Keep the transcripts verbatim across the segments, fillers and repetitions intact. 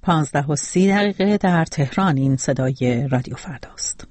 پانزده و سی دقیقه در تهران. این صدای رادیو فرداست.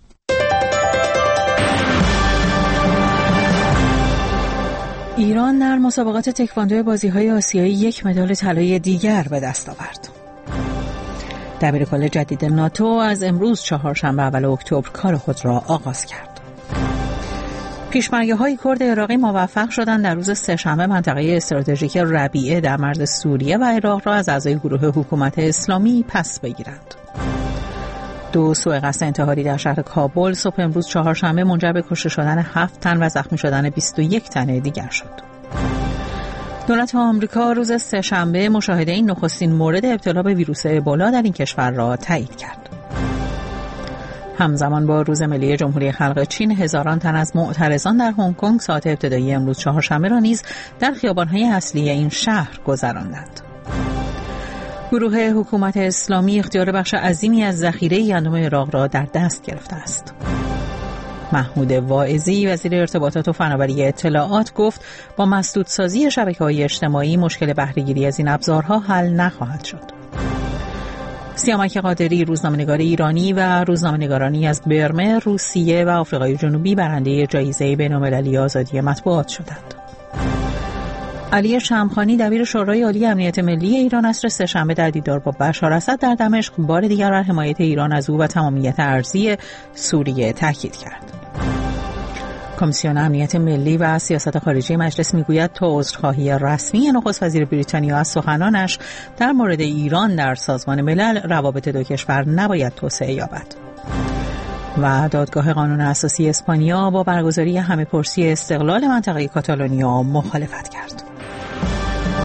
ایران در مسابقات تکواندو بازی‌های آسیایی یک مدال طلای دیگر به دست آورد. دبیرکل جدید ناتو از امروز چهارشنبه اول اکتبر کار خود را آغاز کرد. پیشمرگه‌های کرد عراقی موفق شدند در روز سه‌شنبه منطقه استراتژیک ربیعه در مرز سوریه و عراق را از اعضای گروه حکومت اسلامی پس بگیرند. دو سوء قصد انتحاری در شهر کابل صبح امروز چهارشنبه منجر به کشته شدن هفت تن و زخمی شدن بیست و یک تن دیگر شد. دولت آمریکا روز سه‌شنبه مشاهده این نخستین مورد ابتلا به ویروس ابولا در این کشور را تایید کرد. همزمان با روز ملی جمهوری خلق چین، هزاران تن از معترضان در هنگ کنگ ساعات ابتدایی امروز چهارشنبه را نیز در خیابان‌های اصلی این شهر گذراندند. گروه حکومت اسلامی اختیار بخش عظیمی از ذخیره گندم عراق را در دست گرفته است. محمود واعظی وزیر ارتباطات و فناوری اطلاعات گفت با مسدودسازی شبکه‌های اجتماعی مشکل بهره‌گیری از این ابزارها حل نخواهد شد. سیامک قادری روزنامه‌نگار ایرانی و روزنامه‌نگارانی از برمه، روسیه و آفریقای جنوبی برنده جایزه بین‌المللی آزادی مطبوعات شدند. علی شمخانی دبیر شورای عالی امنیت ملی ایران عصر سه‌شنبه در دیدار با بشار اسد در دمشق بار دیگر بر حمایت ایران از او و تمامیت ارضی سوریه تاکید کرد. کمیسیون امنیت ملی و سیاست خارجی مجلس میگوید تا عذرخواهی رسمی نخست وزیر بریتانیا از سخنانش در مورد ایران در سازمان ملل روابط دو کشور نباید توسعه یابد. و دادگاه قانون اساسی اسپانیا با برگزاری همه‌پرسی استقلال منطقه کاتالونیا مخالفت کرد.